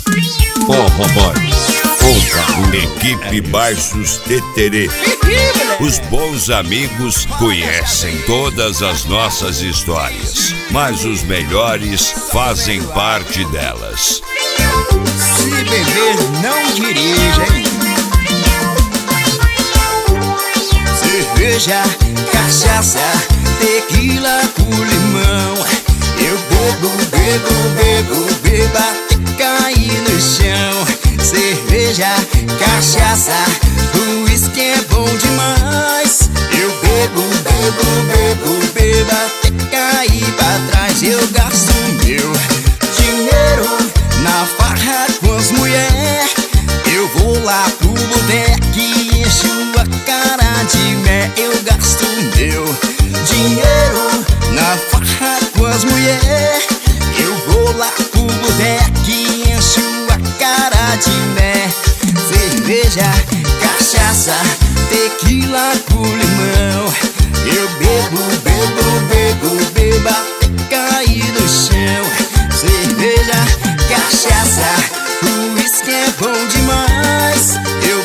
Forró Boy, equipe Baixos Teterê. Os bons amigos conhecem todas as nossas histórias, mas os melhores fazem parte delas. Se beber, não dirija, hein? Cerveja, cachaça, tequila com limão. Eu bebo, até cair no chão. Cerveja, cachaça, uísque é bom demais. Eu bebo, até cair pra trás. Eu gasto meu dinheiro na farra com as mulheres. Eu vou lá pro boteco e encho a cara de mé. Eu gasto meu dinheiro na farra com as mulheres. Eu vou lá pro boteco e encho a cara de mé. Cerveja, cachaça, tequila com limão. Eu bebo, até cair no chão. Cerveja, cachaça, uísque é bom demais. Eu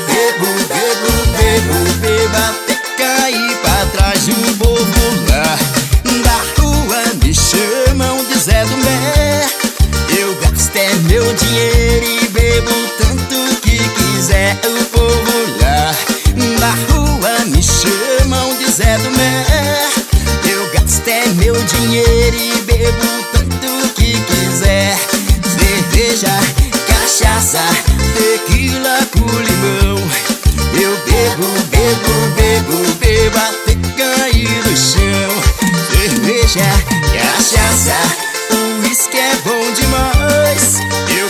bebo, até cair pra trás. O povo lá da rua me chamam de Zé do Mé. Eu gasto é meu dinheiro e bebo tanto que quiser. O povo lá da rua me chamam de Zé do Mé. Eu gasto é meu dinheiro e bebo tanto que quiser. Cerveja, cachaça, tequila com limão. Eu bebo, até cair no chão. Cerveja, cachaça, uísque é bom demais. Eu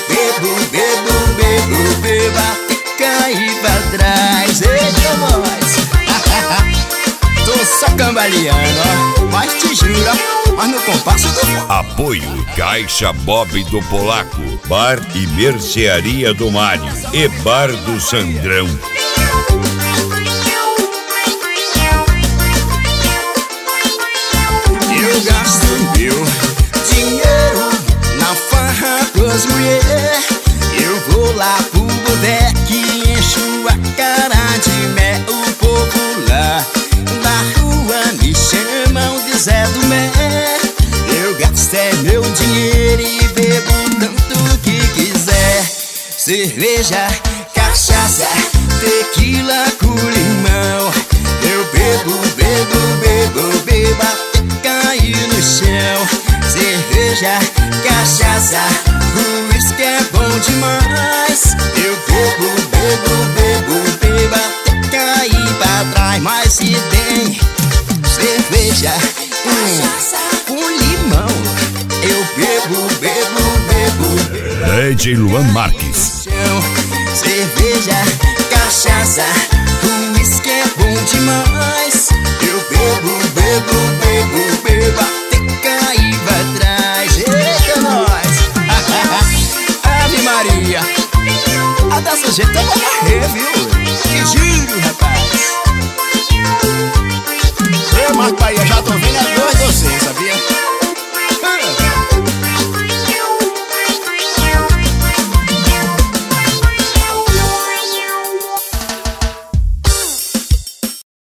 bebo, até cair pra trás. Eita, nós! Tô só cambaleando, ó. Mas te juro, mas no compasso do forró. Apoio Caixa Bob do Polaco, Bar e Mercearia do Mário e Bar do Sandrão. Eu gasto meu dinheiro na farra com as mulheres. Eu vou lá pro boteco e encho a cara de mé. O povo lá da rua me chamam de Zé do Mé. Eu gasto é meu dinheiro e bebo tanto que quiser. Cerveja, cachaça, tequila com limão. Eu bebo, até cair no chão. Cerveja, cachaça, uísque é bom demais. Eu bebo, até cair pra trás. Mas se tem cerveja, com limão, eu bebo, Lady Luan Marques. cerveja, cachaça, uísque é bom demais. Eu bebo, até cair pra trás. Eita, nós! Ave Maria! A dessa jeito eu vou morrer, viu? Que giro, rapaz! Eu, Marco Bahia, já tô